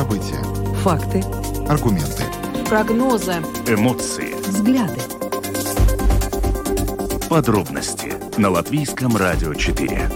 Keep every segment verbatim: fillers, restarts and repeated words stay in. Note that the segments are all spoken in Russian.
События. Факты. Аргументы. Прогнозы. Эмоции. Взгляды. Подробности на Латвийском радио четыре.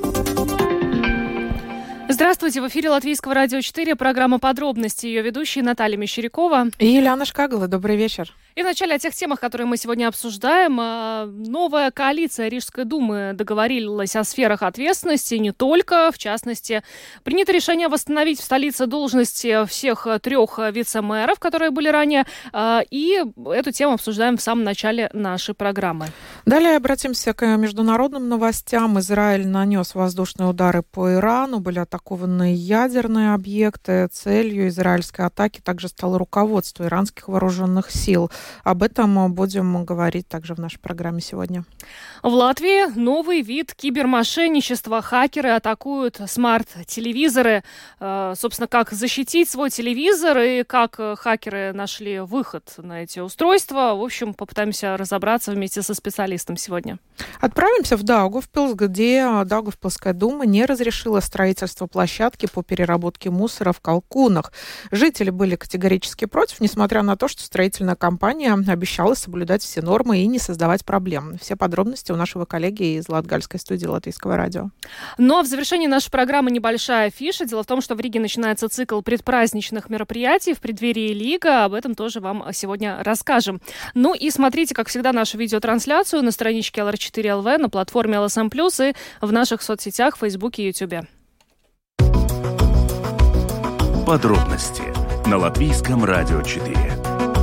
Здравствуйте, в эфире Латвийского радио четыре, программа «Подробности». Ее ведущие Наталья Мещерякова и Юлиана Шкагала. Добрый вечер. И вначале о тех темах, которые мы сегодня обсуждаем. Новая коалиция Рижской думы договорилась о сферах ответственности, не только. В частности, принято решение восстановить в столице должности всех трех вице-мэров, которые были ранее. И эту тему обсуждаем в самом начале нашей программы. Далее обратимся к международным новостям. Израиль нанес воздушные удары по Ирану. Были атакованы ядерные объекты. Целью израильской атаки также стало руководство иранских вооруженных сил. Об этом будем говорить также в нашей программе сегодня. В Латвии новый вид кибермошенничества. Хакеры атакуют смарт-телевизоры. Собственно, как защитить свой телевизор и как хакеры нашли выход на эти устройства. В общем, попытаемся разобраться вместе со специалистом сегодня. Отправимся в Даугавпилс, где Даугавпилская дума не разрешила строительство площадки по переработке мусора в Калкунах. Жители были категорически против, несмотря на то, что строительная компания обещала соблюдать все нормы и не создавать проблем. Все подробности у нашего коллеги из Латгальской студии Латвийского радио. Ну а в завершении нашей программы небольшая фиша. Дело в том, что в Риге начинается цикл предпраздничных мероприятий в преддверии Лига. Об этом тоже вам сегодня расскажем. Ну и смотрите, как всегда, нашу видеотрансляцию на страничке эл эр четыре эл ви, на платформе эл эс эм плюс и в наших соцсетях, Фейсбуке и Ютубе. Подробности на Латвийском радио четыре.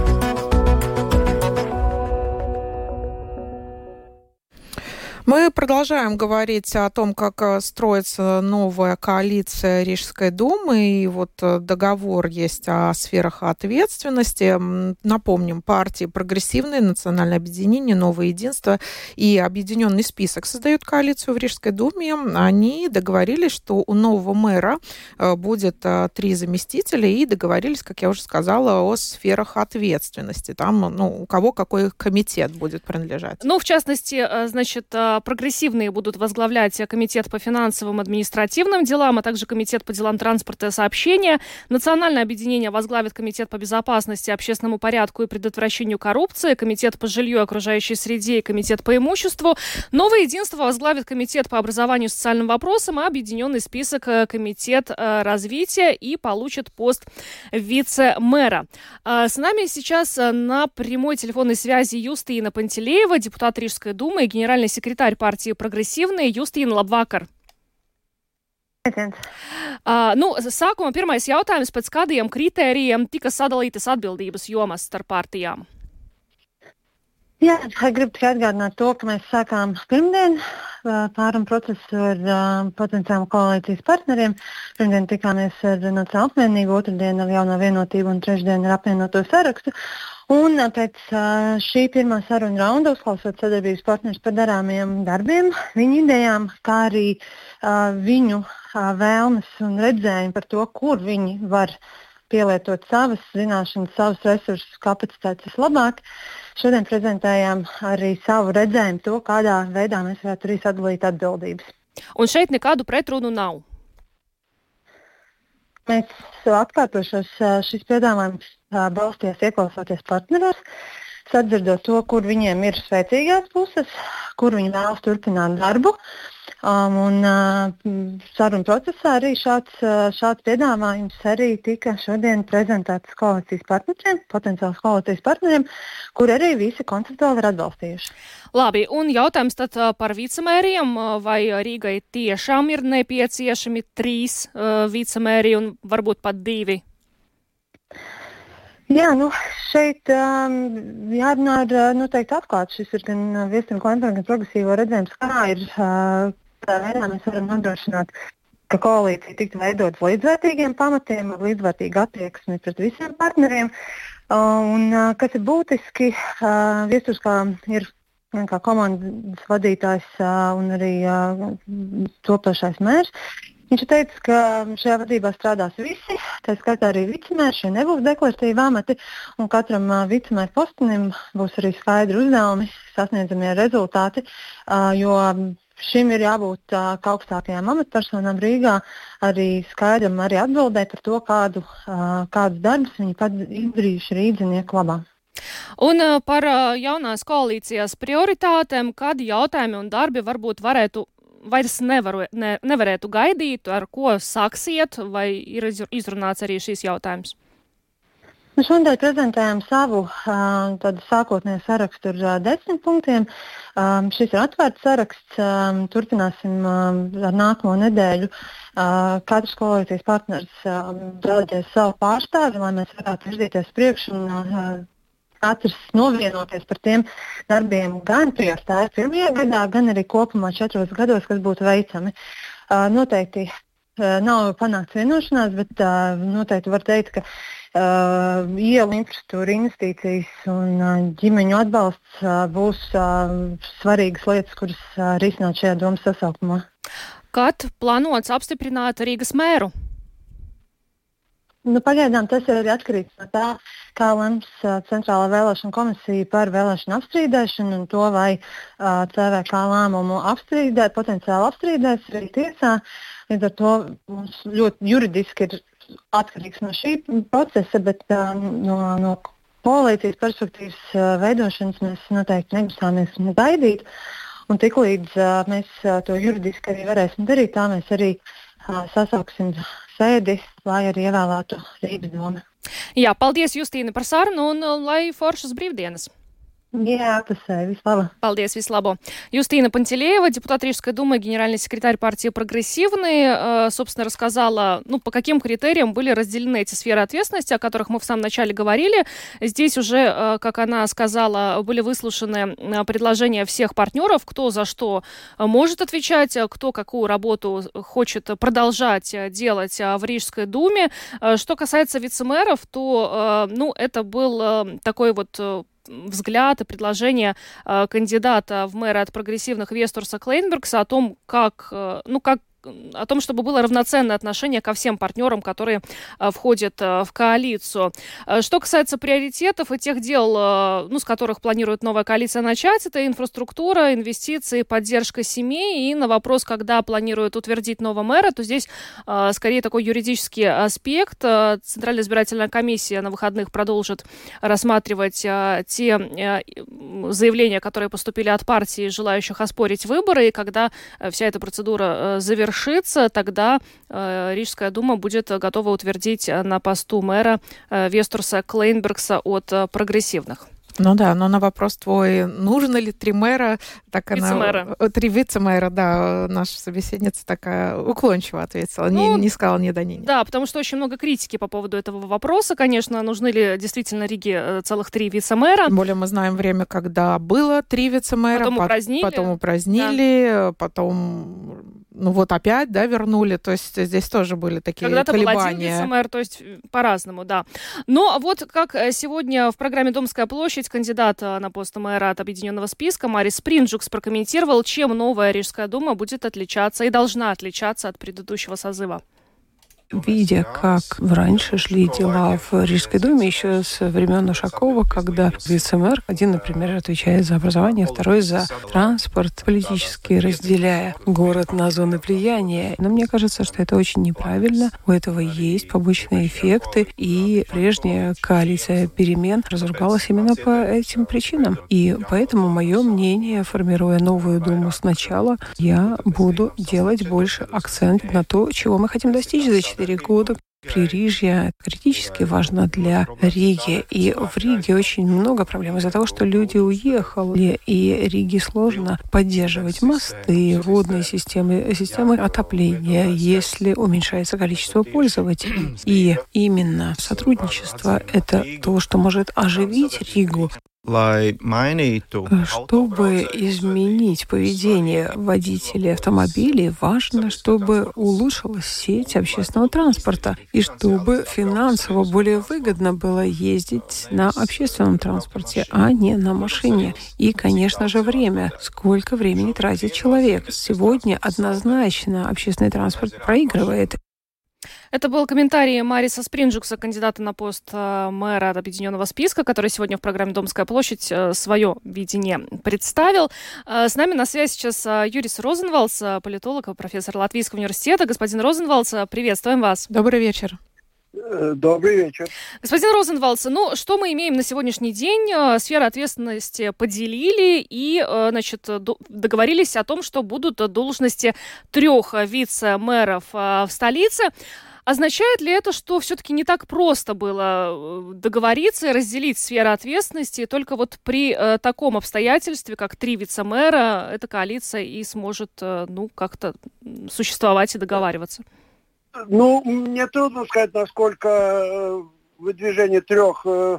Мы продолжаем говорить о том, как строится новая коалиция Рижской думы. И вот договор есть о сферах ответственности. Напомним, партии «Прогрессивное», «Национальное объединение», «Новое единство» и «Объединенный список» создают коалицию в Рижской думе. Они договорились, что у нового мэра будет три заместителя, и договорились, как я уже сказала, о сферах ответственности. Там, ну, у кого какой комитет будет принадлежать. Ну, в частности, значит, прогрессивные будут возглавлять комитет по финансовым административным делам, а также комитет по делам транспорта и сообщения. Национальное объединение возглавит комитет по безопасности, общественному порядку и предотвращению коррупции, комитет по жилью и окружающей среде и комитет по имуществу. Новое единство возглавит комитет по образованию и социальным вопросам, а объединенный список комитет развития и получит пост вице-мэра. С нами сейчас на прямой телефонной связи Юстина Пантелеева, депутат Рижской думы и генеральный секретарь партии «Прогрессивные». Justīna, labvakar! Uh, nu, sākumā pirmais jautājums, pēc kādiem kritērijiem tika sadalītas atbildības jomas starp partijām? Jā, gribu tikai atgādināt to, ka mēs sākām pirmdien pārunu procesu ar uh, potenciāliem koalīcijas partneriem. Pirmdien tikāmies ar Nacionālo apvienību, otrdien ar Jauno vienotību un trešdien ar apvienoto sarakstu. Un pēc uh, šī pirmā saruna raunda, uzklausot sadarbības partnerus par darāmiem darbiem, viņu idejām, kā arī uh, viņu uh, vēlmes un redzējumi par to, kur viņi var pielietot savas zināšanas, savus resursus, kapacitātes labāk. Šodien prezentējām arī savu redzējumu to, kādā veidā mēs varētu arī sadalīt atbildības. Un šeit nekādu pretrunu nav? Mēs atkārtošos šis piedāvājums balstījās ieklausoties partneros, sadzirdot to, kur viņiem ir spēcīgās puses, kur viņi vēlas turpināt darbu. Um, un uh, sarunu procesā arī šāds, uh, šāds piedāvājums arī tika šodien prezentēts koalīcijas partneriem, potenciāls koalīcijas partneriem, kur arī visi konceptuāli ir atbalstījuši. Labi, un jautājums tad par vicemēriem, vai Rīgai tiešām ir nepieciešami trīs uh, vicemēri un varbūt pat divi? Jā, nu šeit um, jārunā ar noteikti atklāti. Šis ir gan Viestura Klimpa, gan progresīvo redzējums, kā ir uh, tā veidā mēs varam nodrošināt, ka koalīcija tiktu veidot līdzvērtīgiem pamatiem, ar līdzvērtīgu attieksmi pret visiem partneriem. Uh, un uh, kas ir būtiski, uh, Viesturs kā ir kā komandas vadītājs uh, un arī uh, topošais mērs. Viņš teica, ka šajā vadībā strādās visi, tā skaitā arī vicemēri, šie nebūs deklaratīvi amati, un katram uh, vicemēru postenim būs arī skaidri uzdevumi, sasniedzamie rezultāti, uh, jo šim ir jābūt uh, augstākajām amatpersonām Rīgā, arī skaidram arī atbildēt par to, kādu, uh, kādus darbus viņi pat izdarījuši rīdzinieku labā. Un uh, par uh, jaunās koalīcijas prioritātēm, kādi jautājumi un darbi varbūt varētu vairs nevaru, ne, nevarētu gaidīt, ar ko sāksiet, vai ir izrunāts arī šīs jautājums? Mēs šodien prezentējam savu uh, tādu sākotnēju sarakstu ar uh, desmit punktiem. Um, šis ir atvērts saraksts. Um, turpināsim um, ar nākamo nedēļu. Uh, katrs koalīcijas partners um, deleģēs savu pārstāvi, lai mēs varētu virzīties priekš un uh, katrs novienoties par tiem darbiem gan prioritāri pirmajā gadā, gan arī kopumā četros gados, kas būtu veicami. Uh, noteikti uh, nav panākts vienošanās, bet uh, noteikti var teikt, ka Uh, ielu infrastruktūra, investīcijas un uh, ģimeņu atbalsts uh, būs uh, svarīgas lietas, kuras uh, risināt šajā domas sasaukumā. Kad plānots apstiprināt Rīgas mēru? Nu, pagaidām tas ir arī atkarīgs no tā, kā lems uh, Centrālā vēlēšana komisija par vēlēšanu apstrīdēšanu un to, vai uh, C V K lēmumu apstrīdē, potenciāli apstrīdēs arī tiesā. Līdz ar to mums ļoti juridiski ir atkarīgs no šī procesa, bet uh, no, no koalīcijas perspektīvas uh, veidošanas mēs noteikti negrasāmies gaidīt. Un tiklīdz uh, mēs uh, to juridiski arī varēsim darīt, tā mēs arī uh, sasauksim sēdi, lai arī ievēlētu Rīgas domu. Jā, paldies, Justīna, par sarunu un uh, lai foršas brīvdienas! Jā, tas vislabo. Paldies, вислабо. Юстина Пантелеева, депутат Рижской думы, генеральный секретарь партии «Прогрессивные», э, собственно, рассказала, ну, по каким критериям были разделены эти сферы ответственности, о которых мы в самом начале говорили. Здесь уже, э, как она сказала, были выслушаны э, предложения всех партнеров, кто за что может отвечать, кто какую работу хочет продолжать делать в Рижской думе. Э, что касается вице-мэров, то, э, ну, это был э, такой вот э, взгляд и предложение э, кандидата в мэры от прогрессивных Весторса Клейнбергса о том, как, э, ну, как о том, чтобы было равноценное отношение ко всем партнерам, которые э, входят э, в коалицию. Э, что касается приоритетов и тех дел, э, ну, с которых планирует новая коалиция начать, это инфраструктура, инвестиции, поддержка семей. И на вопрос, когда планируют утвердить нового мэра, то здесь э, скорее такой юридический аспект. Э, Центральная избирательная комиссия на выходных продолжит рассматривать э, те э, заявления, которые поступили от партий, желающих оспорить выборы. И когда э, вся эта процедура э, завершится, тогда э, Рижская дума будет готова утвердить на посту мэра э, Весторса Клейнбергса от э, прогрессивных. Ну да, но на вопрос твой, нужно ли три мэра, так вице-мэра. Она... Три вице-мэра, да, наша собеседница такая уклончиво ответила, ну, не, не сказала ни да, ни нет. Да, потому что очень много критики по поводу этого вопроса, конечно, нужны ли действительно Риге целых три вице-мэра. Тем более мы знаем время, когда было три вице-мэра, потом упразднили, потом, упразднили, да. потом, ну вот опять, да, вернули, то есть здесь тоже были такие Когда-то колебания. Когда-то был один вице-мэр, то есть по-разному, да. Но вот как сегодня в программе «Домская площадь» кандидат на пост мэра от объединенного списка Марис Принджукс прокомментировал, чем новая Рижская дума будет отличаться и должна отличаться от предыдущего созыва. Видя, как раньше шли дела в Рижской думе, еще с времен Ушакова, когда вице-мэр, один, например, отвечает за образование, второй за транспорт, политически разделяя город на зоны влияния. Но мне кажется, что это очень неправильно. У этого есть побочные эффекты, и прежняя коалиция перемен разругалась именно по этим причинам. И поэтому мое мнение, формируя новую думу сначала, я буду делать больше акцент на то, чего мы хотим достичь за четыре года. Пририжье критически важно для Риги. И в Риге очень много проблем из-за того, что люди уехали, и Риге сложно поддерживать мосты, водные системы, системы отопления, если уменьшается количество пользователей. И именно сотрудничество — это то, что может оживить Ригу. Чтобы изменить поведение водителей автомобилей, важно, чтобы улучшилась сеть общественного транспорта и чтобы финансово более выгодно было ездить на общественном транспорте, а не на машине. И, конечно же, время. Сколько времени тратит человек? Сегодня однозначно общественный транспорт проигрывает. Это был комментарий Мариса Спринджукса, кандидата на пост мэра от Объединенного списка, который сегодня в программе «Домская площадь» свое видение представил. С нами на связи сейчас Юрис Розенвалдс, политолог, профессор Латвийского университета. Господин Розенвалдс, приветствуем вас. Добрый вечер. Добрый вечер. Господин Розенвалдс, ну что мы имеем на сегодняшний день? Сферы ответственности поделили и, значит, договорились о том, что будут должности трех вице-мэров в столице. Означает ли это, что все-таки не так просто было договориться и разделить сферы ответственности, только вот при э, таком обстоятельстве, как три вице-мэра, эта коалиция и сможет, э, ну, как-то существовать и договариваться? Ну, мне трудно сказать, насколько выдвижение трех э,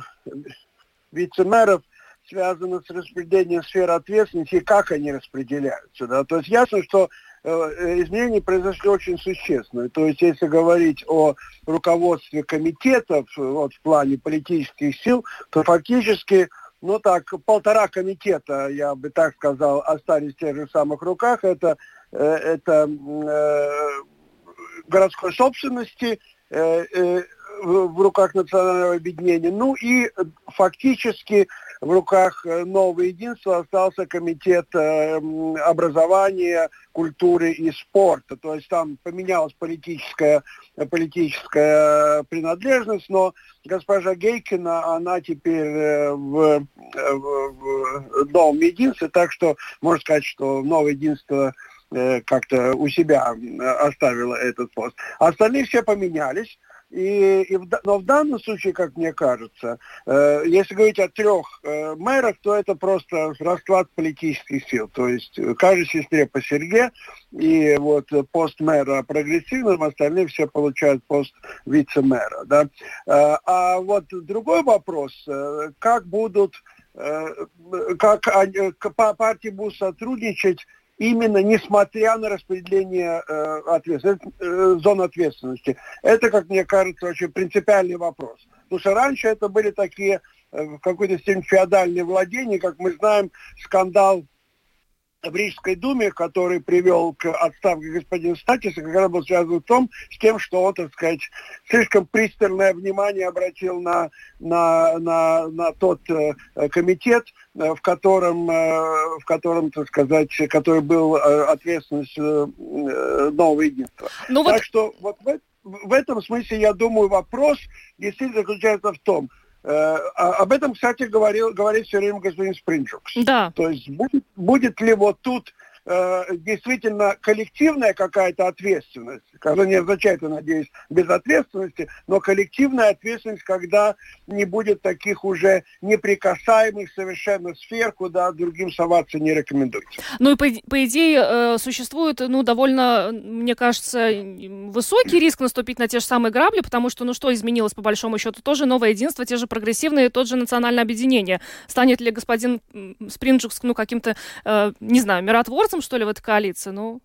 вице-мэров связано с распределением сфер ответственности и как они распределяются. Да? То есть ясно, что изменения произошли очень существенные. То есть, если говорить о руководстве комитетов вот, в плане политических сил, то фактически, ну так, полтора комитета, я бы так сказал, остались в тех же самых руках. Это, это э, городской собственности э, э, в руках национального объединения. Ну и фактически в руках нового единства остался комитет э, образования, культуры и спорта. То есть там поменялась политическая, политическая принадлежность, но госпожа Гейкина, она теперь в, в, в новом единстве, так что можно сказать, что новое единство э, как-то у себя оставило этот пост. Остальные все поменялись. И, и в, но в данном случае, как мне кажется, э, если говорить о трех э, мэрах, то это просто расклад политических сил. То есть каждой сестре по Серге, и вот пост мэра прогрессивным, остальные все получают пост вице-мэра. Да? Э, а вот другой вопрос, э, как будут, э, как они, партии будут сотрудничать именно несмотря на распределение э, ответственности, э, зон ответственности. Это, как мне кажется, очень принципиальный вопрос. Потому что раньше это были такие, э, в какой-то степени, феодальные владения. Как мы знаем, скандал в Рижской думе, который привел к отставке господина Статиса, как раз был связан в том, с тем, что он, так сказать, слишком пристальное внимание обратил на, на, на, на тот э, комитет, в котором, э, в котором, так сказать, который был э, ответственностью э, нового единства. Ну, так вот... что вот в, в этом смысле, я думаю, вопрос действительно заключается в том, Uh, об этом, кстати, говорил, говорит все время господин Спринджукс. Да. То есть будет, будет ли вот тут uh, действительно коллективная какая-то ответственность, которая не означает, я надеюсь, безответственности, но коллективная ответственность, когда не будет таких уже неприкасаемых совершенно сфер, куда другим соваться не рекомендуется. Ну и по, по идее существует, ну, довольно, мне кажется, высокий риск наступить на те же самые грабли, потому что, ну, что изменилось по большому счету? Тоже новое единство, те же прогрессивные, тот же национальное объединение. Станет ли господин Спринджукс, ну, каким-то, э, не знаю, миротворцем, что ли, в этой коалиции? Ну...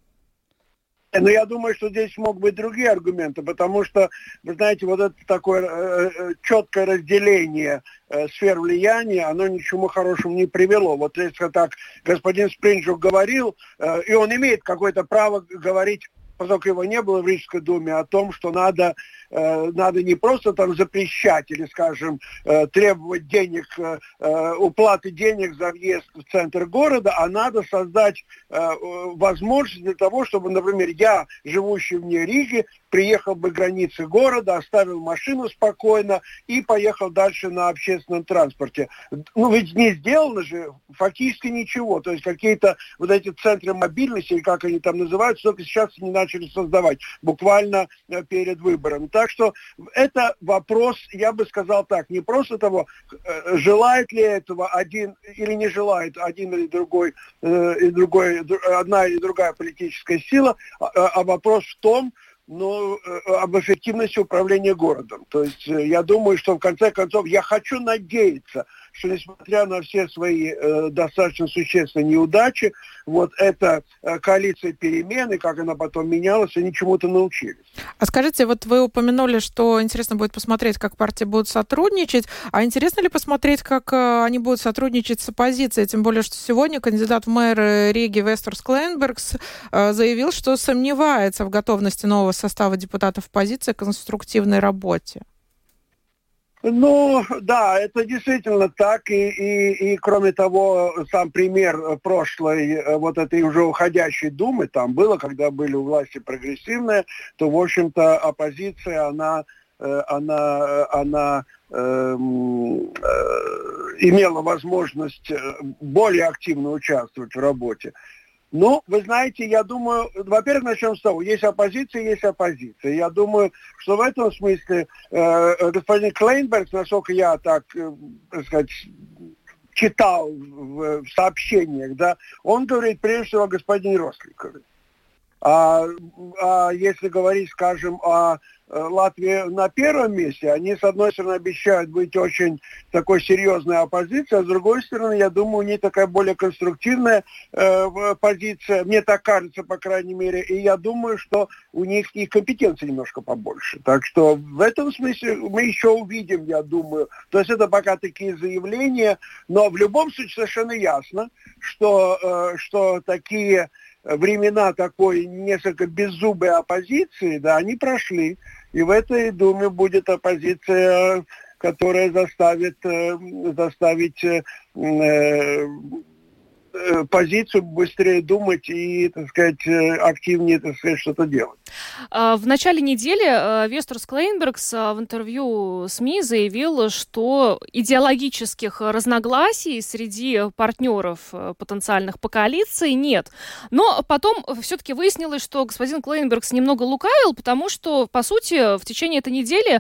Но я думаю, что здесь могут быть другие аргументы, потому что, вы знаете, вот это такое э, четкое разделение э, сфер влияния, оно ни к чему хорошему не привело. Вот если так господин Спринджук говорил, э, и он имеет какое-то право говорить, поскольку его не было в Рижской думе, о том, что надо, э, надо не просто там запрещать или, скажем, э, требовать денег, э, уплаты денег за въезд в центр города, а надо создать э, возможность для того, чтобы, например, я, живущий вне Риги, приехал бы к границе города, оставил машину спокойно и поехал дальше на общественном транспорте. Ну, ведь не сделано же фактически ничего. То есть какие-то вот эти центры мобильности, или как они там называются, только сейчас не начали создавать, буквально перед выбором. Так что это вопрос, я бы сказал так, не просто того, желает ли этого один или не желает один или другой, и другой одна или другая политическая сила, а вопрос в том, но об эффективности управления городом. То есть я думаю, что в конце концов я хочу надеяться, что несмотря на все свои э, достаточно существенные неудачи, вот эта э, коалиция перемены, как она потом менялась, они чему-то научились. А скажите, вот вы упомянули, что интересно будет посмотреть, как партии будут сотрудничать, а интересно ли посмотреть, как э, они будут сотрудничать с оппозицией, тем более, что сегодня кандидат в мэр Риги Вестерс Клейнбергс э, заявил, что сомневается в готовности нового состава депутатов оппозиции к конструктивной работе. Ну, да, это действительно так, и, и, и кроме того, сам пример прошлой, вот этой уже уходящей Думы, там было, когда были у власти прогрессивные, то, в общем-то, оппозиция, она, она, она э, э, имела возможность более активно участвовать в работе. Ну, вы знаете, я думаю, во-первых, начнем с того, есть оппозиция, есть оппозиция. Я думаю, что в этом смысле э, господин Клейнберг, насколько я так, э, так сказать, читал в, в сообщениях, да, он говорит прежде всего о господине Росликове. А, а если говорить, скажем, о Латвии на первом месте, они, с одной стороны, обещают быть очень такой серьезной оппозицией, а с другой стороны, я думаю, у них такая более конструктивная э, позиция, мне так кажется, по крайней мере, и я думаю, что у них и компетенции немножко побольше. Так что в этом смысле мы еще увидим, я думаю. То есть это пока такие заявления, но в любом случае совершенно ясно, что, э, что такие времена такой несколько беззубой оппозиции, да, они прошли. И в этой Думе будет оппозиция, которая заставит, заставить э, позицию быстрее думать и, так сказать, активнее, так сказать, что-то делать. В начале недели Вестерс Клейнбергс в интервью СМИ заявил, что идеологических разногласий среди партнеров потенциальных по коалиции нет. Но потом все-таки выяснилось, что господин Клейнбергс немного лукавил, потому что, по сути, в течение этой недели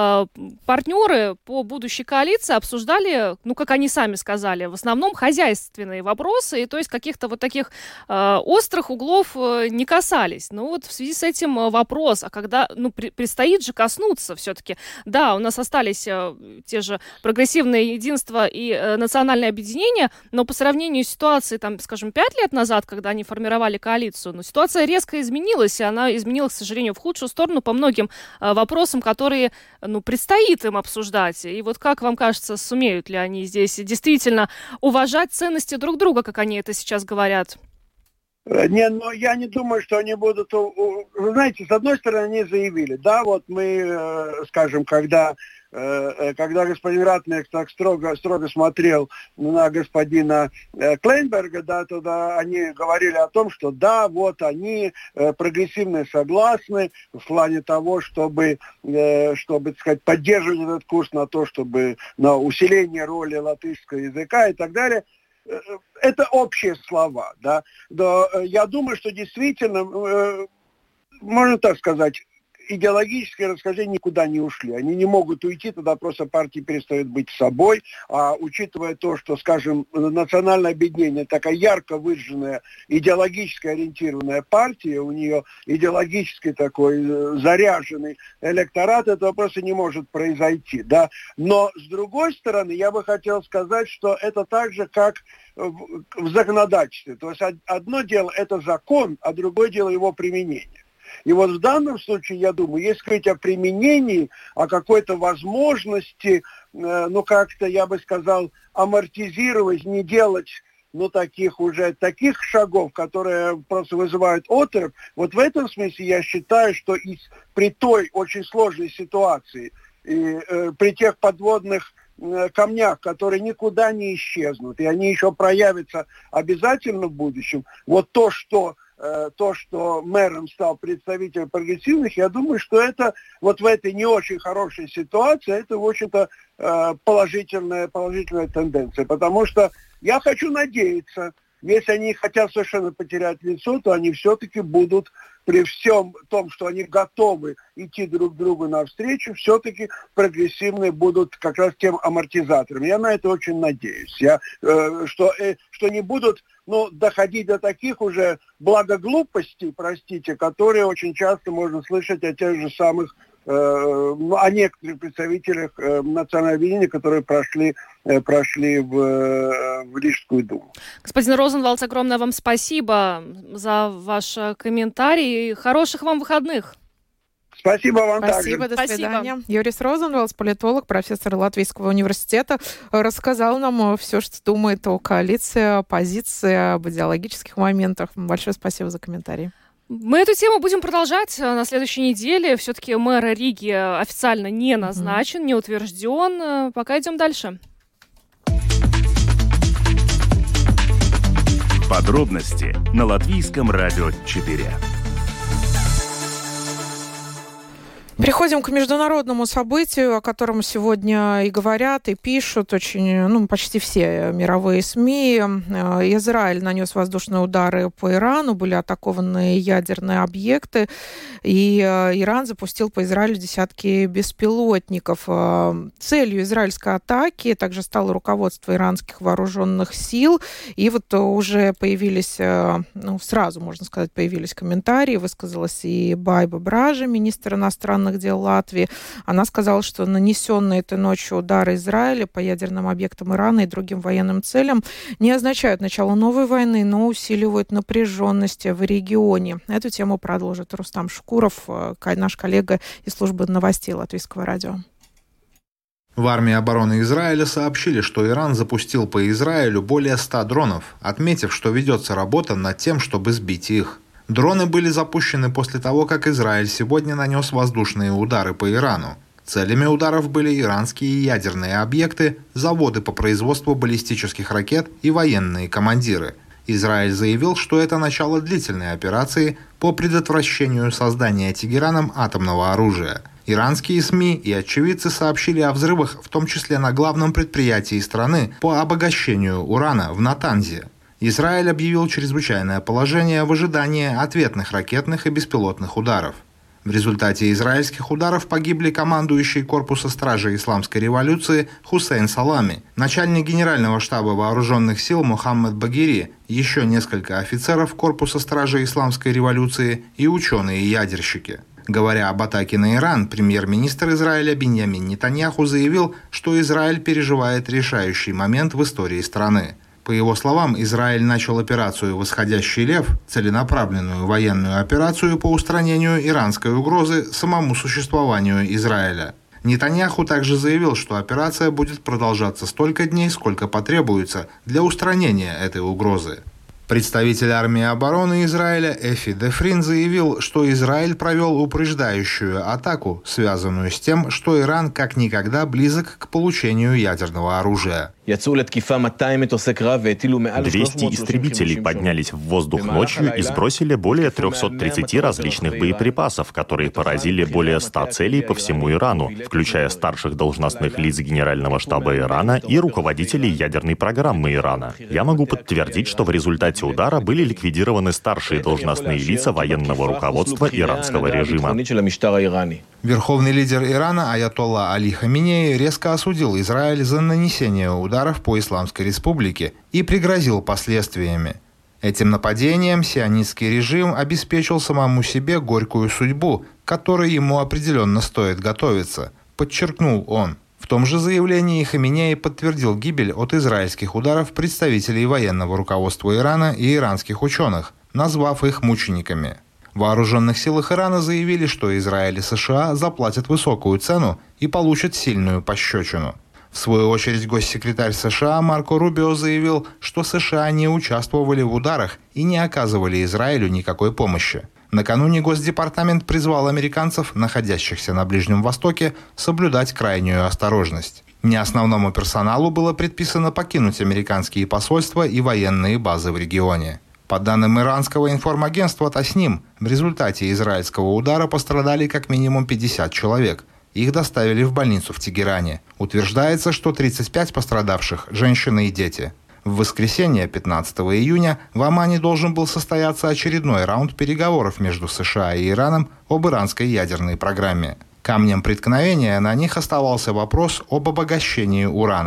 партнеры по будущей коалиции обсуждали, ну, как они сами сказали, в основном хозяйственные вопросы, и то есть каких-то вот таких э, острых углов э, не касались. Ну вот в связи с этим э, вопрос, а когда, ну, при, предстоит же коснуться все-таки. Да, у нас остались э, те же прогрессивное единство и э, национальное объединение, но по сравнению с ситуацией, там, скажем, пять лет назад, когда они формировали коалицию, ну, ситуация резко изменилась, и она изменилась, к сожалению, в худшую сторону по многим э, вопросам, которые, ну, предстоит им обсуждать. И вот как вам кажется, сумеют ли они здесь действительно уважать ценности друг друга, как они это сейчас говорят? Не, но я не думаю, что они будут... Вы знаете, с одной стороны, они заявили, да, вот мы, скажем, когда, когда господин Ратнер так строго, строго смотрел на господина Клейнберга, да, тогда они говорили о том, что да, вот они прогрессивно согласны в плане того, чтобы, чтобы, так сказать, поддерживать этот курс на то, чтобы на усиление роли латышского языка и так далее. Это общие слова, да. Но я думаю, что действительно, можно так сказать, идеологические расхождения никуда не ушли. Они не могут уйти, тогда просто партии перестают быть собой. А учитывая то, что, скажем, национальное объединение такая ярко выраженная, идеологически ориентированная партия, у нее идеологически такой заряженный электорат, этого просто не может произойти. Да? Но, с другой стороны, я бы хотел сказать, что это так же, как в, в законодательстве. То есть одно дело это закон, а другое дело его применение. И вот в данном случае, я думаю, если говорить о применении, о какой-то возможности, э, ну, как-то, я бы сказал, амортизировать, не делать, ну, таких уже, таких шагов, которые просто вызывают отрыв, вот в этом смысле я считаю, что и при той очень сложной ситуации, и э, при тех подводных э, камнях, которые никуда не исчезнут, и они еще проявятся обязательно в будущем, вот то, что то, что мэром стал представитель прогрессивных, я думаю, что это вот в этой не очень хорошей ситуации, это, в общем-то, положительная, положительная тенденция. Потому что я хочу надеяться, если они хотят совершенно потерять лицо, то они все-таки будут при всем том, что они готовы идти друг другу навстречу, все-таки прогрессивные будут как раз тем амортизатором. Я на это очень надеюсь. Я, э, что, э, что не будут ну, доходить до таких уже благоглупостей, простите, которые очень часто можно слышать о тех же самых о некоторых представителях национального объединения, которые прошли, прошли в, в Рижскую думу. Господин Розенвалдс, огромное вам спасибо за ваш комментарий. Хороших вам выходных. Спасибо вам Спасибо, также. до свидания. Спасибо. Юрис Розенвалдс, политолог, профессор Латвийского университета, рассказал нам все, что думает о коалиции, оппозиции, об идеологических моментах. Большое спасибо за комментарий. Мы эту тему будем продолжать на следующей неделе. Все-таки мэр Риги официально не назначен, mm-hmm. не утвержден. Пока идем дальше. Подробности на Латвийском радио четыре. Переходим к международному событию, о котором сегодня и говорят, и пишут очень, ну, почти все мировые СМИ. Израиль нанес воздушные удары по Ирану, были атакованы ядерные объекты, и Иран запустил по Израилю десятки беспилотников. Целью израильской атаки также стало руководство иранских вооруженных сил, и вот уже появились, ну, сразу, можно сказать, появились комментарии, высказалась и Байба Бража, министр иностранных дел Латвии. Она сказала, что нанесенные этой ночью удары Израиля по ядерным объектам Ирана и другим военным целям не означают начало новой войны, но усиливают напряженность в регионе. Эту тему продолжит Рустам Шукуров, наш коллега из службы новостей Латвийского радио. В армии обороны Израиля сообщили, что Иран запустил по Израилю более ста дронов, отметив, что ведется работа над тем, чтобы сбить их. Дроны были запущены после того, как Израиль сегодня нанес воздушные удары по Ирану. Целями ударов были иранские ядерные объекты, заводы по производству баллистических ракет и военные командиры. Израиль заявил, что это начало длительной операции по предотвращению создания Тегераном атомного оружия. Иранские СМИ и очевидцы сообщили о взрывах, в том числе на главном предприятии страны по обогащению урана в Натанзе. Израиль объявил чрезвычайное положение в ожидании ответных ракетных и беспилотных ударов. В результате израильских ударов погибли командующий корпуса стражи Исламской революции Хусейн Салами, начальник генерального штаба вооруженных сил Мухаммад Багири, еще несколько офицеров корпуса стражи Исламской революции и ученые-ядерщики. Говоря об атаке на Иран, премьер-министр Израиля Биньямин Нетаньяху заявил, что Израиль переживает решающий момент в истории страны. По его словам, Израиль начал операцию «Восходящий лев», целенаправленную военную операцию по устранению иранской угрозы самому существованию Израиля. Нетаньяху также заявил, что операция будет продолжаться столько дней, сколько потребуется для устранения этой угрозы. Представитель армии обороны Израиля Эфи Дефрин заявил, что Израиль провел упреждающую атаку, связанную с тем, что Иран как никогда близок к получению ядерного оружия. двести истребителей поднялись в воздух ночью и сбросили более трехсот тридцати различных боеприпасов, которые поразили более ста целей по всему Ирану, включая старших должностных лиц Генерального штаба Ирана и руководителей ядерной программы Ирана. Я могу подтвердить, что в результате удара были ликвидированы старшие должностные лица военного руководства иранского режима. Верховный лидер Ирана Аятолла Али Хаминеи резко осудил Израиль за нанесение ударов по Исламской республике и пригрозил последствиями. Этим нападением сионистский режим обеспечил самому себе горькую судьбу, к которой ему определенно стоит готовиться, подчеркнул он. В том же заявлении Хаминеи подтвердил гибель от израильских ударов представителей военного руководства Ирана и иранских ученых, назвав их мучениками. В вооруженных силах Ирана заявили, что Израиль и США заплатят высокую цену и получат сильную пощечину. В свою очередь госсекретарь США Марко Рубио заявил, что США не участвовали в ударах и не оказывали Израилю никакой помощи. Накануне Госдепартамент призвал американцев, находящихся на Ближнем Востоке, соблюдать крайнюю осторожность. Неосновному персоналу было предписано покинуть американские посольства и военные базы в регионе. По данным иранского информагентства Тасним, в результате израильского удара пострадали как минимум пятьдесят человек. Их доставили в больницу в Тегеране. Утверждается, что тридцать пять пострадавших – женщины и дети. В воскресенье, пятнадцатого июня, в Омане должен был состояться очередной раунд переговоров между США и Ираном об иранской ядерной программе. Камнем преткновения на них оставался вопрос об обогащении урана.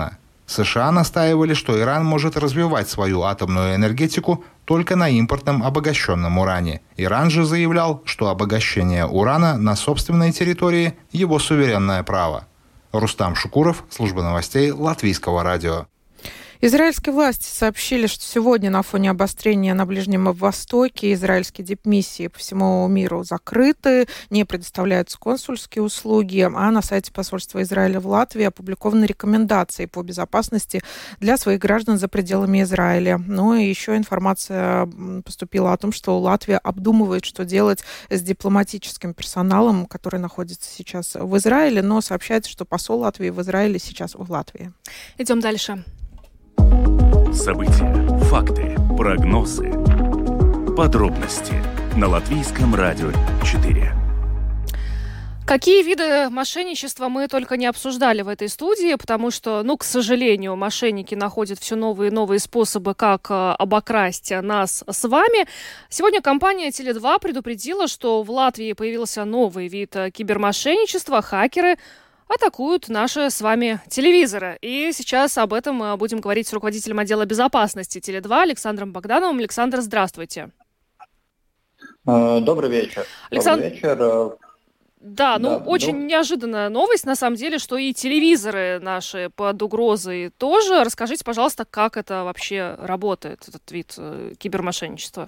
США настаивали, что Иран может развивать свою атомную энергетику только на импортном обогащенном уране. Иран же заявлял, что обогащение урана на собственной территории – его суверенное право. Рустам Шукуров, служба новостей Латвийского радио. Израильские власти сообщили, что сегодня на фоне обострения на Ближнем Востоке израильские дипмиссии по всему миру закрыты, не предоставляются консульские услуги, а на сайте посольства Израиля в Латвии опубликованы рекомендации по безопасности для своих граждан за пределами Израиля. Ну и еще информация поступила о том, что Латвия обдумывает, что делать с дипломатическим персоналом, который находится сейчас в Израиле, но сообщается, что посол Латвии в Израиле сейчас в Латвии. Идем дальше. События, факты, прогнозы, подробности на Латвийском радио четыре. Какие виды мошенничества мы только не обсуждали в этой студии, потому что, ну, к сожалению, мошенники находят все новые и новые способы, как обокрасть нас с вами. Сегодня компания Теле два предупредила, что в Латвии появился новый вид кибермошенничества. Хакеры атакуют наши с вами телевизоры. И сейчас об этом мы будем говорить с руководителем отдела безопасности Теле два Александром Богдановым. Александр, здравствуйте. Добрый вечер. Александр... Добрый вечер. Да, ну да, очень ну... неожиданная новость, на самом деле, что и телевизоры наши под угрозой тоже. Расскажите, пожалуйста, как это вообще работает, этот вид кибермошенничества?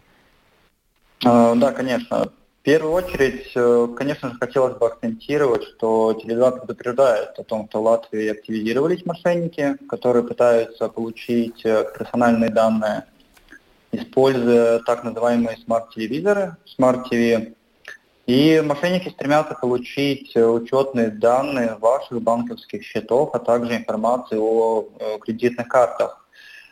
Да, конечно. В первую очередь, конечно же, хотелось бы акцентировать, что Теле два предупреждает о том, что в Латвии активизировались мошенники, которые пытаются получить персональные данные, используя так называемые смарт-телевизоры, смарт-ти ви. И мошенники стремятся получить учетные данные ваших банковских счетов, а также информацию о кредитных картах.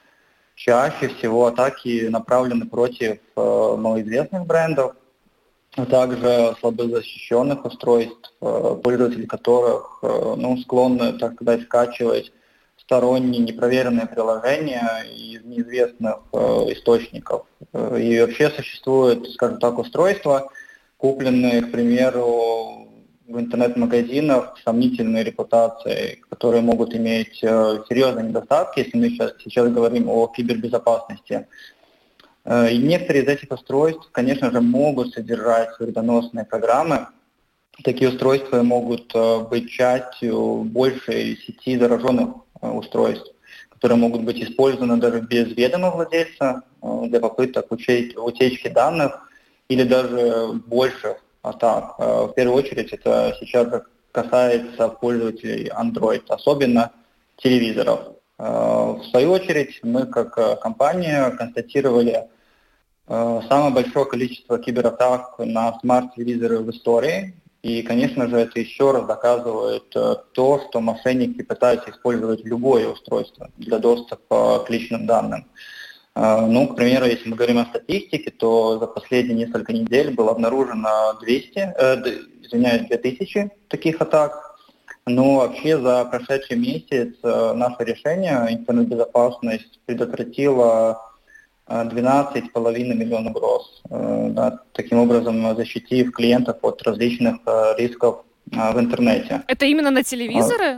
Чаще всего атаки направлены против малоизвестных брендов, а также слабозащищенных устройств, пользователи которых ну, склонны, так сказать, скачивать сторонние непроверенные приложения из неизвестных источников. И вообще существует, скажем так, устройства, купленные, к примеру, в интернет-магазинах с сомнительной репутацией, которые могут иметь серьезные недостатки, если мы сейчас, сейчас говорим о кибербезопасности. И некоторые из этих устройств, конечно же, могут содержать вредоносные программы. Такие устройства могут быть частью большей сети зараженных устройств, которые могут быть использованы даже без ведома владельца для попыток утечки данных или даже больших атак. В первую очередь это сейчас касается пользователей Android, особенно телевизоров. В свою очередь мы как компания констатировали самое большое количество кибератак на смарт-телевизоры в истории. И, конечно же, это еще раз доказывает то, что мошенники пытаются использовать любое устройство для доступа к личным данным. Ну, к примеру, если мы говорим о статистике, то за последние несколько недель было обнаружено двести, э, извиняюсь, две тысячи таких атак. Но вообще за прошедший месяц наше решение интернет-безопасность предотвратило двенадцать с половиной миллионов угроз, да, таким образом защитив клиентов от различных рисков в интернете. Это именно на телевизоры?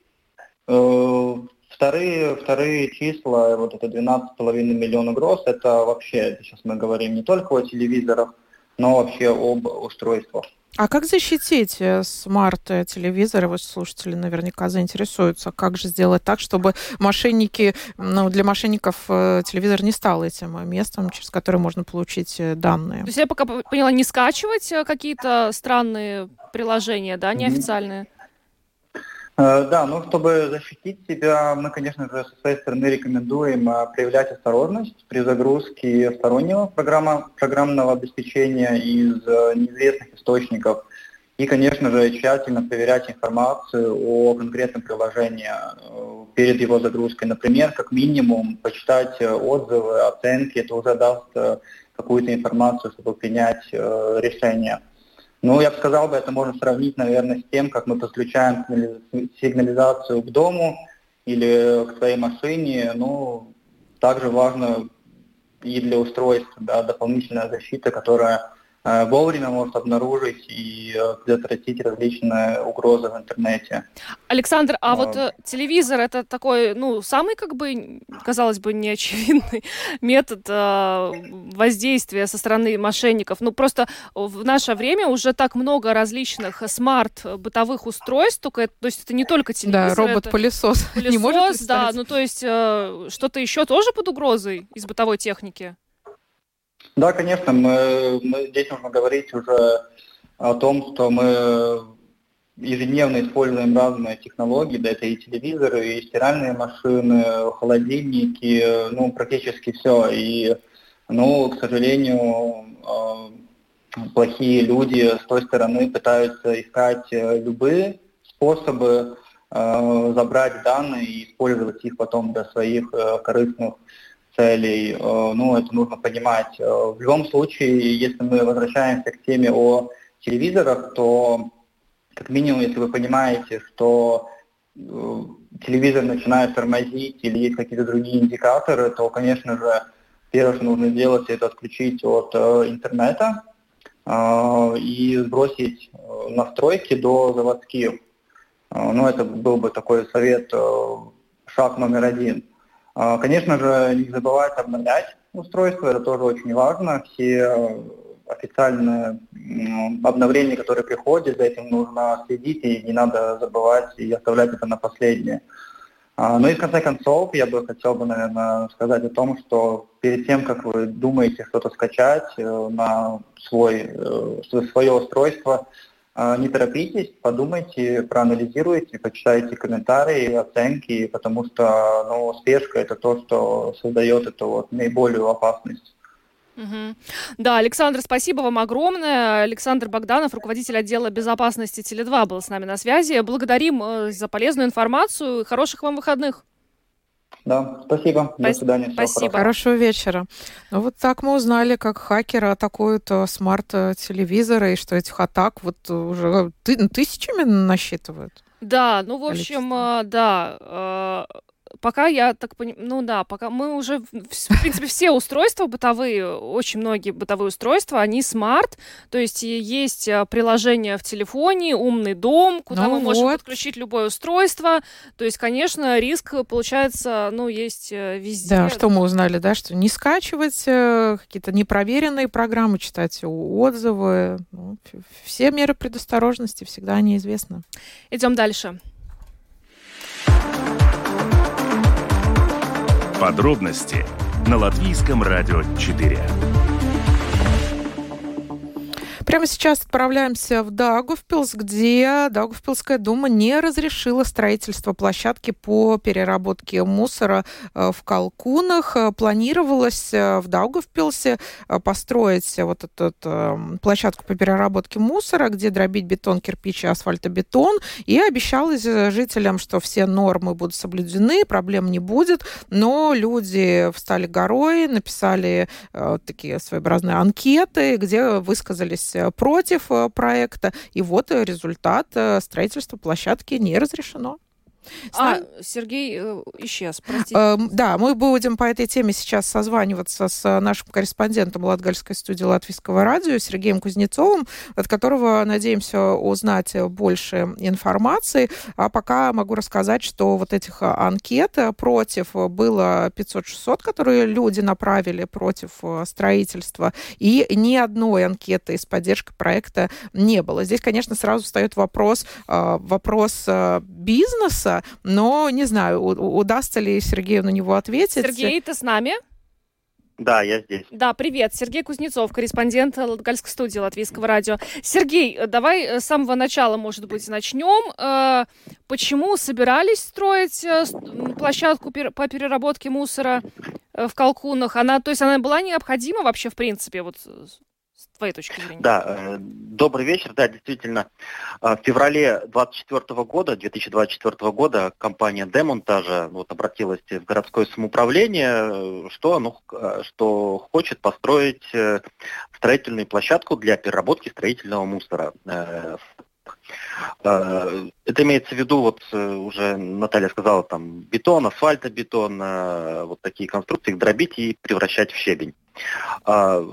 Вторые, вторые числа, вот это двенадцать с половиной миллионов угроз, это вообще, сейчас мы говорим не только о телевизорах, но вообще об устройствах. А как защитить смарт-телевизоры? Вот слушатели наверняка заинтересуются. Как же сделать так, чтобы мошенники, ну, для мошенников телевизор не стал этим местом, через которое можно получить данные? То есть я пока поняла, не скачивать какие-то странные приложения, да, неофициальные? Да, ну, чтобы защитить себя, мы, конечно же, со своей стороны рекомендуем проявлять осторожность при загрузке стороннего программа, программного обеспечения из неизвестных источников и, конечно же, тщательно проверять информацию о конкретном приложении перед его загрузкой. Например, как минимум, почитать отзывы, оценки, это уже даст какую-то информацию, чтобы принять решение. Ну, я бы сказал, бы, это можно сравнить, наверное, с тем, как мы подключаем сигнализацию к дому или к своей машине. Ну, также важно и для устройств, да, дополнительная защита, которая вовремя может обнаружить и предотвратить различные угрозы в интернете. Александр, а, а вот э, телевизор это такой, ну, самый, как бы, казалось бы, неочевидный метод э, воздействия со стороны мошенников. Ну, просто в наше время уже так много различных смарт-бытовых устройств, только, то есть это не только телевизор. Да, робот-пылесос. Пылесос, не может да, ну, то есть э, что-то еще тоже под угрозой из бытовой техники? Да, конечно, мы, мы, здесь нужно говорить уже о том, что мы ежедневно используем разные технологии, да, это и телевизоры, и стиральные машины, холодильники, ну, практически все. И, ну, к сожалению, плохие люди с той стороны пытаются искать любые способы забрать данные и использовать их потом для своих корыстных целей. Ну, это нужно понимать. В любом случае, если мы возвращаемся к теме о телевизорах, то, как минимум, если вы понимаете, что телевизор начинает тормозить или есть какие-то другие индикаторы, то, конечно же, первое, что нужно сделать, это отключить от интернета и сбросить настройки до заводских. Ну, это был бы такой совет, шаг номер один. Конечно же, не забывать обновлять устройство, это тоже очень важно. Все официальные обновления, которые приходят, за этим нужно следить, и не надо забывать и оставлять это на последнее. Ну и в конце концов, я бы хотел бы, наверное, сказать о том, что перед тем, как вы думаете что-то скачать на свой, свое устройство, не торопитесь, подумайте, проанализируйте, почитайте комментарии, оценки, потому что, ну, спешка – это то, что создает эту вот наиболее опасность. Угу. Да, Александр, спасибо вам огромное. Александр Богданов, руководитель отдела безопасности Теле два, был с нами на связи. Благодарим за полезную информацию. Хороших вам выходных. Да, спасибо. До свидания. Всего Спасибо. хорошего. Хорошего вечера. Ну вот так мы узнали, как хакеры атакуют смарт-телевизоры, и что этих атак вот уже ты, тысячами насчитывают. Да, ну, в общем, количество. да... Пока я так понимаю, ну да, пока мы уже, в принципе, все устройства бытовые, очень многие бытовые устройства, они смарт, то есть есть приложение в телефоне, умный дом, куда ну мы можем вот. подключить любое устройство, то есть, конечно, риск, получается, ну, есть везде. Да, что мы узнали, да, что не скачивать какие-то непроверенные программы, читать отзывы, ну, все меры предосторожности всегда неизвестны. Идем дальше. Подробности на Латвийском радио четыре. Прямо сейчас отправляемся в Даугавпилс, где Даугавпилская дума не разрешила строительство площадки по переработке мусора в Калкунах. Планировалось в Даугавпилсе построить вот эту площадку по переработке мусора, где дробить бетон, кирпич и асфальтобетон. И обещалось жителям, что все нормы будут соблюдены, проблем не будет. Но люди встали горой, написали такие своеобразные анкеты, где высказались против проекта, и вот результат: строительства площадки не разрешено. А, Сергей э, исчез, простите. Э, да, мы будем по этой теме сейчас созваниваться с нашим корреспондентом Латгальской студии Латвийского радио Сергеем Кузнецовым, от которого надеемся узнать больше информации. А пока могу рассказать, что вот этих анкет против было пятьсот-шестьсот, которые люди направили против строительства, и ни одной анкеты с поддержкой проекта не было. Здесь, конечно, сразу встает вопрос, вопрос бизнеса, но не знаю, удастся ли Сергею на него ответить. Сергей, ты с нами? Да, я здесь. Да, привет. Сергей Кузнецов, корреспондент Латгальской студии Латвийского радио. Сергей, давай с самого начала, может быть, начнем. Почему собирались строить площадку по переработке мусора в Калкунах? Она, то есть она была необходима вообще, в принципе, вот с твоей точки зрения? Да, добрый вечер. Да, действительно, в феврале двадцать четвёртого года, две тысячи двадцать четвёртого года компания Демонтажа вот, обратилась в городское самоуправление, что, ну, что хочет построить строительную площадку для переработки строительного мусора. Это имеется в виду, вот уже Наталья сказала, там бетон, асфальтобетон, вот такие конструкции, их дробить и превращать в щебень. Это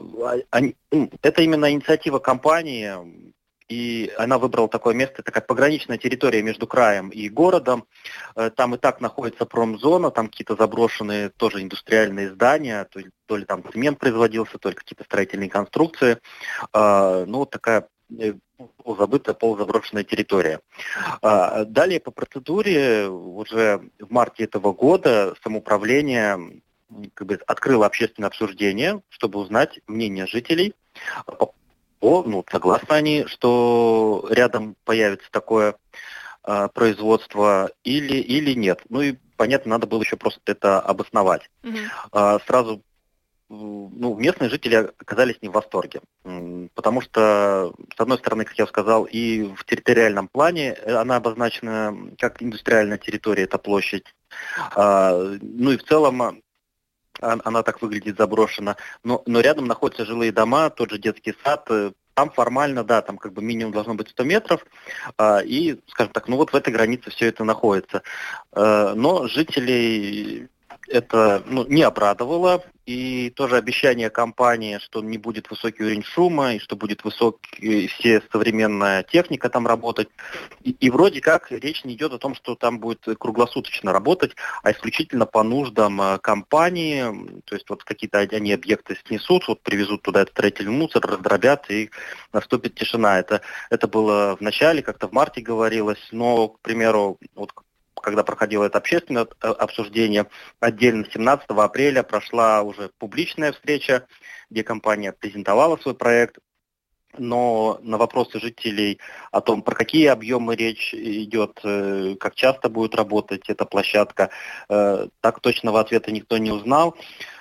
именно инициатива компании, и она выбрала такое место, такая пограничная территория между краем и городом. Там и так находится промзона, там какие-то заброшенные тоже индустриальные здания, то, то ли там цемент производился, то ли какие-то строительные конструкции. Ну, вот такая полузабытая, полузаброшенная территория. Далее по процедуре уже в марте этого года самоуправление как бы открыло общественное обсуждение, чтобы узнать мнение жителей по О, ну, согласны они, что рядом появится такое э, производство или, или нет. Ну и, понятно, надо было еще просто это обосновать. Mm-hmm. Э, сразу, ну, местные жители оказались не в восторге. Потому что, с одной стороны, как я сказал, и в территориальном плане она обозначена как индустриальная территория, это площадь. Э, ну и в целом она так выглядит заброшена, но, но рядом находятся жилые дома, тот же детский сад, там формально, да, там как бы минимум должно быть сто метров, а, и, скажем так, ну вот в этой границе все это находится. А, но жителей это ну, не обрадовало, и тоже обещание компании, что не будет высокий уровень шума, и что будет высокая все современная техника там работать. И, и вроде как речь не идет о том, что там будет круглосуточно работать, а исключительно по нуждам компании. То есть вот какие-то они объекты снесут, вот привезут туда этот строительный мусор, раздробят, и наступит тишина. Это, это было в начале, как-то в марте говорилось, но, к примеру, вот когда проходило это общественное обсуждение, отдельно семнадцатого апреля прошла уже публичная встреча, где компания презентовала свой проект, но на вопросы жителей о том, про какие объемы речь идет, как часто будет работать эта площадка, так точного ответа никто не узнал.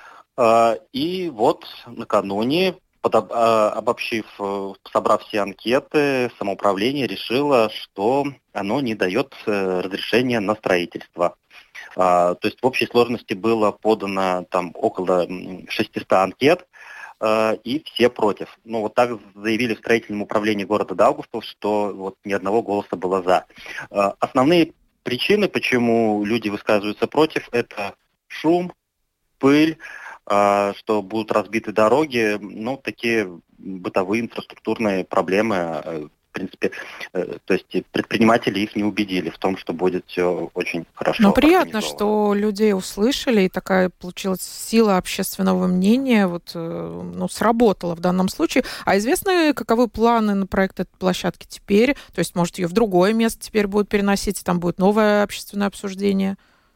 И вот накануне, Под, обобщив, собрав все анкеты, самоуправление решило, что оно не дает разрешения на строительство. То есть в общей сложности было подано там около шестисот анкет, и все против. Ну вот так заявили в строительном управлении города Даугавпилс, что вот ни одного голоса было за. Основные причины, почему люди высказываются против, это шум, пыль, что будут разбиты дороги, ну, такие бытовые инфраструктурные проблемы, в принципе, то есть предприниматели их не убедили в том, что будет все очень хорошо. Но приятно, что людей услышали, и такая получилась сила общественного мнения, вот, ну, сработала в данном случае. А известно, каковы планы на проект этой площадки теперь? То есть, может, ее в другое место теперь будут переносить, и там будет новое общественное обсуждение?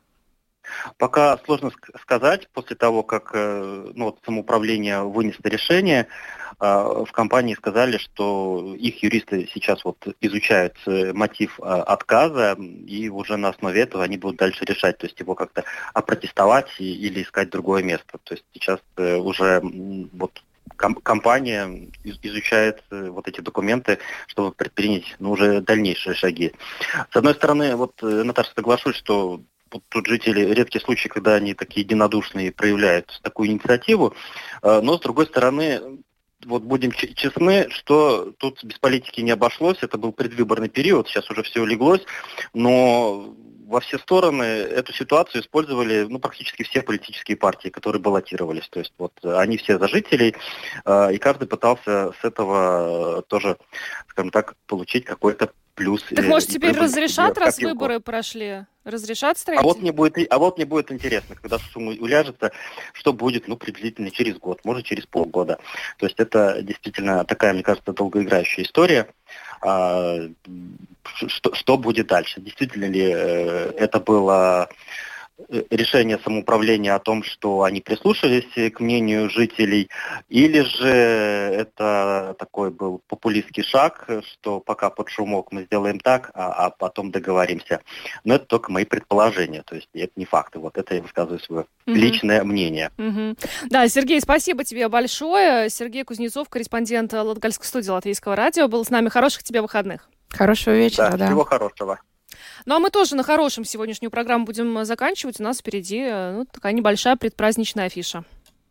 Пока сложно сказать. После того, как ну, вот, самоуправление вынесло решение, в компании сказали, что их юристы сейчас вот изучают мотив отказа, и уже на основе этого они будут дальше решать, то есть его как-то опротестовать или искать другое место. То есть сейчас уже вот компания изучает вот эти документы, чтобы предпринять ну, уже дальнейшие шаги. С одной стороны, вот, Наташа, соглашусь, что вот тут жители, редкие случаи, когда они такие единодушные проявляют такую инициативу, но с другой стороны, вот будем честны, что тут без политики не обошлось, это был предвыборный период, сейчас уже все улеглось, но во все стороны эту ситуацию использовали ну, практически все политические партии, которые баллотировались, то есть вот они все за жителей, и каждый пытался с этого тоже, скажем так, получить какой-то плюс. Так может теперь разрешат, раз выборы прошли? Разрешат строительство? А вот мне будет, а вот мне будет интересно, когда сумма уляжется, что будет, ну, приблизительно через год, может, через полгода. То есть это действительно такая, мне кажется, долгоиграющая история. А, что, что будет дальше? Действительно ли э, это было решение самоуправления о том, что они прислушались к мнению жителей, или же это такой был популистский шаг, что пока под шумок мы сделаем так, а, а потом договоримся. Но это только мои предположения, то есть это не факты. Вот это я высказываю свое mm-hmm. личное мнение. Mm-hmm. Да, Сергей, спасибо тебе большое. Сергей Кузнецов, корреспондент Латгальской студии Латвийского радио, был с нами. Хороших тебе выходных. Хорошего вечера, да. да. Всего хорошего. Ну, а мы тоже на хорошем сегодняшнюю программу будем заканчивать. У нас впереди ну, такая небольшая предпраздничная афиша.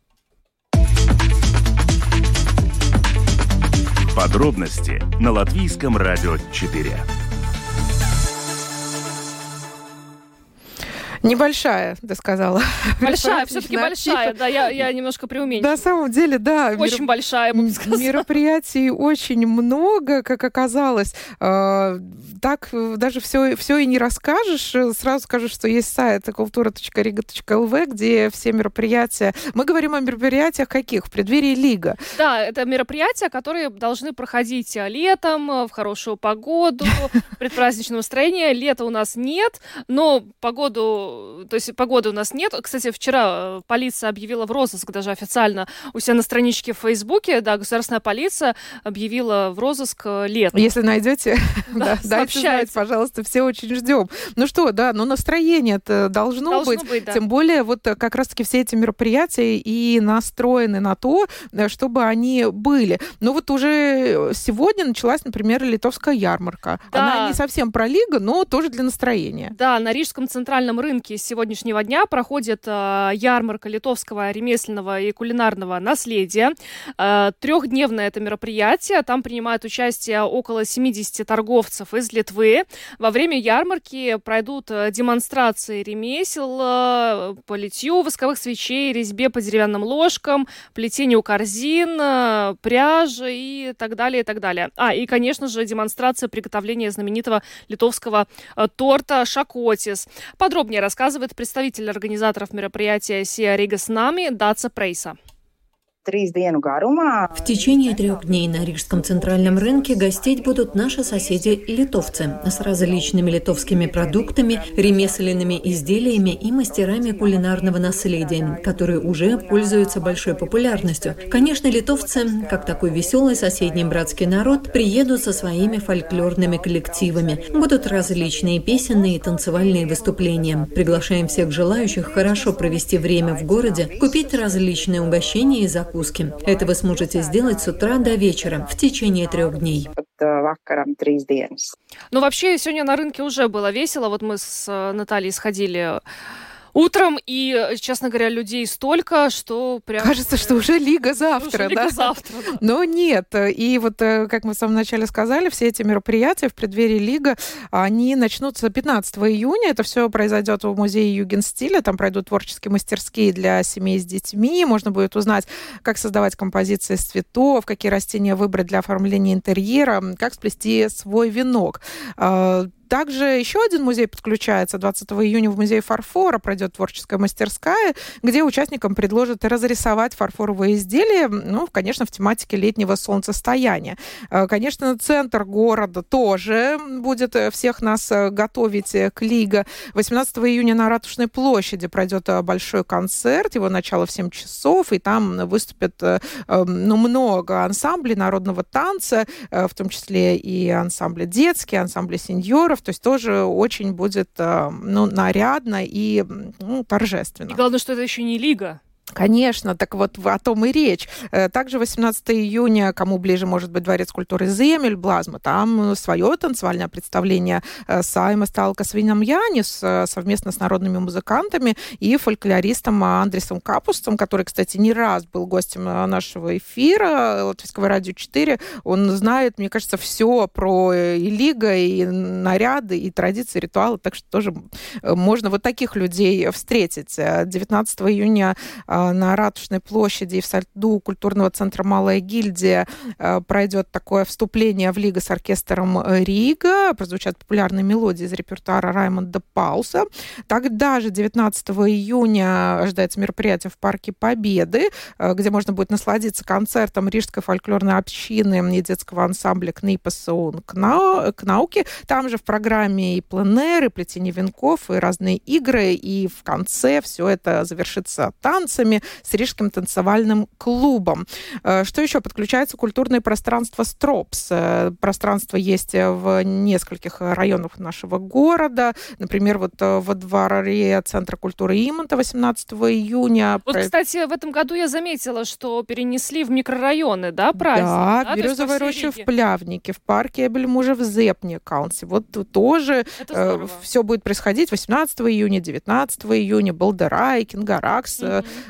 Подробности на Латвийском радио четыре. Небольшая, ты сказала. Большая, все-таки большая, да, я, я немножко преуменьшила. На самом деле, да. Очень мер... большая, я бы сказала. Мероприятий очень много, как оказалось. Так даже все, все и не расскажешь. Сразу скажу, что есть сайт культура точка рига точка эл ви, где все мероприятия... Мы говорим о мероприятиях каких? В преддверии Лига. Да, это мероприятия, которые должны проходить летом, в хорошую погоду, предпраздничное настроение. Лета у нас нет, но погоду... То есть погоды у нас нет. Кстати, вчера полиция объявила в розыск даже официально у себя на страничке в Фейсбуке, да, государственная полиция объявила в розыск лето. Если найдете, да, дайте знать, пожалуйста, все очень ждем. Ну что, да, ну настроение-то должно, должно быть, быть да. Тем более вот как раз-таки все эти мероприятия и настроены на то, чтобы они были. Но вот уже сегодня началась, например, литовская ярмарка. Да. Она не совсем про Лигу, но тоже для настроения. Да, на Рижском центральном рынке с сегодняшнего дня проходит э, ярмарка литовского ремесленного и кулинарного наследия. Э, трехдневное это мероприятие. Там принимают участие около семьдесят торговцев из Литвы. Во время ярмарки пройдут демонстрации ремесел э, по литью восковых свечей, резьбе по деревянным ложкам, плетению корзин, э, пряжи и так далее, и так далее. А, и, конечно же, демонстрация приготовления знаменитого литовского э, торта шакотис. Подробнее рассказывает представитель организаторов мероприятия Сия Рига с нами Даца Прейса. В течение трех дней на Рижском центральном рынке гостить будут наши соседи-литовцы с различными литовскими продуктами, ремесленными изделиями и мастерами кулинарного наследия, которые уже пользуются большой популярностью. Конечно, литовцы, как такой веселый соседний братский народ, приедут со своими фольклорными коллективами. Будут различные песенные и танцевальные выступления. Приглашаем всех желающих хорошо провести время в городе, купить различные угощения и закуски. Это вы сможете сделать с утра до вечера в течение трех дней. Ну, вообще, сегодня на рынке уже было весело. Вот мы с Натальей сходили утром, и, честно говоря, людей столько, что прям... Кажется, что уже Лига завтра, уже да? Лига завтра, да. Но нет. И вот, как мы в самом начале сказали, все эти мероприятия в преддверии Лига, они начнутся пятнадцатого июня. Это все произойдет в музее Югенстиля. Там пройдут творческие мастерские для семей с детьми. Можно будет узнать, как создавать композиции из цветов, какие растения выбрать для оформления интерьера, как сплести свой венок. Также еще один музей подключается. двадцатого июня в музее фарфора пройдет творческая мастерская, где участникам предложат разрисовать фарфоровые изделия, ну, конечно, в тематике летнего солнцестояния. Конечно, центр города тоже будет всех нас готовить к Лиге. восемнадцатого июня на Ратушной площади пройдет большой концерт, его начало в семь часов, и там выступят ну, много ансамблей народного танца, в том числе и ансамбли детские, ансамбли сеньоров. То есть тоже очень будет ну, нарядно и ну, торжественно. И главное, что это еще не Лига. Конечно, так вот о том и речь. Также восемнадцатого июня, кому ближе, может быть, Дворец культуры Земель, Блазма, там свое танцевальное представление Саймас Талкас Винам Янис совместно с народными музыкантами и фольклористом Андресом Капустом, который, кстати, не раз был гостем нашего эфира Латвийского радио четыре. Он знает, мне кажется, все про и Лига, и наряды, и традиции, ритуалы, так что тоже можно вот таких людей встретить. девятнадцатого июня на Ратушной площади и в саду культурного центра «Малая гильдия» пройдет такое вступление в Лигу с оркестром Рига. Прозвучат популярные мелодии из репертуара Раймонда Пауса. Тогда же девятнадцатого июня ожидается мероприятие в Парке Победы, где можно будет насладиться концертом Рижской фольклорной общины и детского ансамбля «Книпас он Кнауки». Там же в программе и пленэр, и плетение венков, и разные игры. И в конце все это завершится танцами с Рижским танцевальным клубом. Что еще? Подключается культурное пространство «Стропс». Пространство есть в нескольких районах нашего города. Например, вот во дворе Центра культуры Иманта восемнадцатого июня. Вот, кстати, в этом году я заметила, что перенесли в микрорайоны, да, праздник? Да, да, Березовая роща в Плявнике, в парке Эбельмужа в Зепне-Каунсе. Вот тоже э, все будет происходить восемнадцатого июня, девятнадцатого июня, Балдерай, Кингаракс, mm-hmm.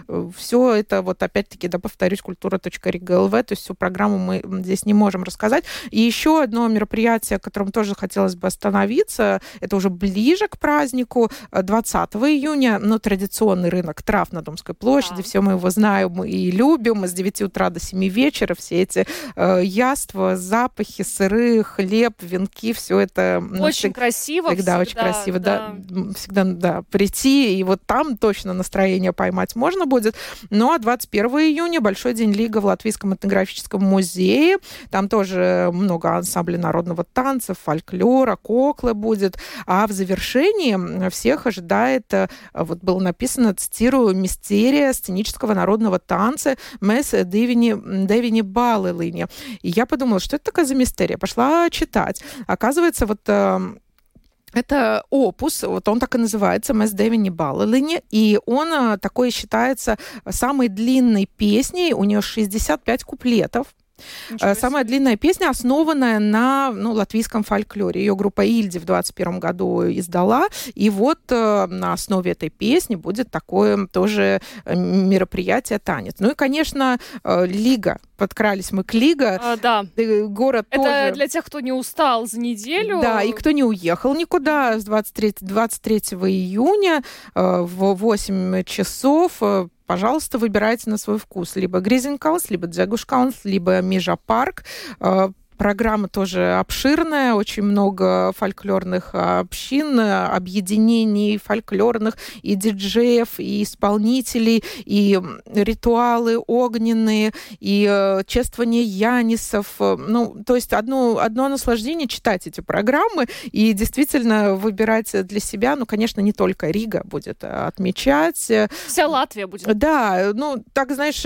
все это, вот опять-таки, да, повторюсь, культура точка рига точка эл ви, то есть всю программу мы здесь не можем рассказать. И еще одно мероприятие, о котором тоже хотелось бы остановиться, это уже ближе к празднику, двадцатого июня, ну, традиционный рынок трав на Домской площади, да. Все мы его знаем и любим, с девяти утра до семи вечера все эти э, яства, запахи, сыры, хлеб, венки, все это... Очень ну, красиво. Всегда, всегда очень красиво, да. да. Всегда, да, прийти, и вот там точно настроение поймать можно будет. Ну, а двадцать первого июня Большой день Лига в Латвийском этнографическом музее. Там тоже много ансамблей народного танца, фольклора, коклы будет. А в завершении всех ожидает, вот было написано, цитирую, «Мистерия сценического народного танца «Mēs девини, девини баллы». И я подумала, что это такая за мистерия? Пошла читать. Оказывается, вот... Это опус, вот он так и называется, «Mēs девини баллы», и он такой считается самой длинной песней, у нее шестьдесят пять куплетов. Самая длинная песня, основанная на ну, латвийском фольклоре. Ее группа Ильди в двадцать первом году издала. И вот э, на основе этой песни будет такое тоже мероприятие «Танец». Ну и, конечно, э, Лига. Подкрались мы к Лига. А, да. Город Это тоже... для тех, кто не устал за неделю. Да, и кто не уехал никуда. С двадцать третьего июня э, в восемь часов... Э, пожалуйста, выбирайте на свой вкус. Либо Гризенкаус, либо Дзягушкаунс, либо Межа парк. Программа тоже обширная, очень много фольклорных общин, объединений фольклорных, и диджеев, и исполнителей, и ритуалы огненные, и чествование янисов. Ну, то есть одно, одно наслаждение читать эти программы и действительно выбирать для себя. Ну, конечно, не только Рига будет отмечать. Вся Латвия будет. Да, ну, так, знаешь,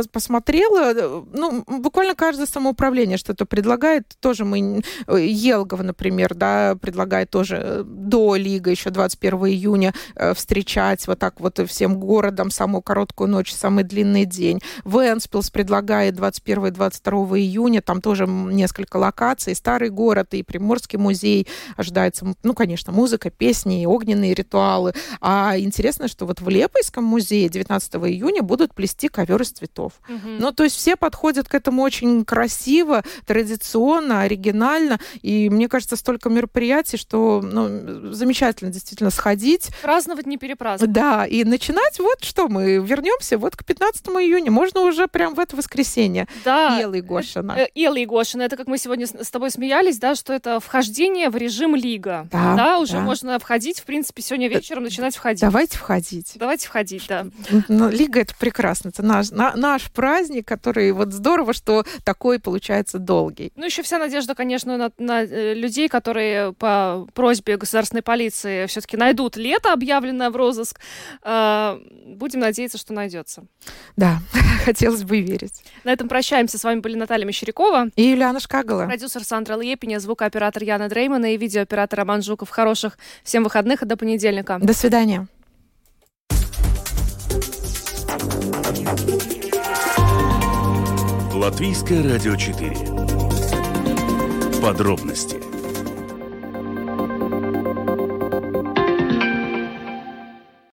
посмотрела, ну, буквально каждое самоуправление что-то предлагает. Тоже мы, Елгова, например, да, предлагает тоже до Лига, еще двадцать первого июня встречать вот так вот всем городом самую короткую ночь, самый длинный день. Вентспилс предлагает двадцать первого и двадцать второго июня, там тоже несколько локаций, Старый город и Приморский музей. Ожидается, ну, конечно, музыка, песни, огненные ритуалы. А интересно, что вот в Лепойском музее девятнадцатого июня будут плести ковер из цветов. Угу. Ну, то есть все подходят к этому очень красиво, традиционно, оригинально, и мне кажется, столько мероприятий, что ну, замечательно действительно сходить. Праздновать, не перепраздновать. Да, и начинать вот что, мы вернемся вот к пятнадцатому июня, можно уже прям в это воскресенье. Да. Элла Егошина. Элла Егошина, это как мы сегодня с тобой смеялись, да, что это вхождение в режим Лига. Да, да уже да. Можно входить, в принципе, сегодня вечером начинать входить. Давайте входить. Давайте входить, да. Но Лига — это прекрасно, это наш, на, наш праздник, который вот здорово, что такой получается долгий. Ну, еще вся надежда, конечно, на, на людей, которые по просьбе государственной полиции все-таки найдут лето, объявленное в розыск. Будем надеяться, что найдется. Да, хотелось бы верить. На этом прощаемся. С вами были Наталья Мещерякова и Юлиана Шкагала. Продюсер Сандра Лепиня, звукооператор Яна Дреймана и видеооператор Роман Жуков. Хороших всем выходных и до понедельника. До свидания. Латвийское радио четыре. Подробности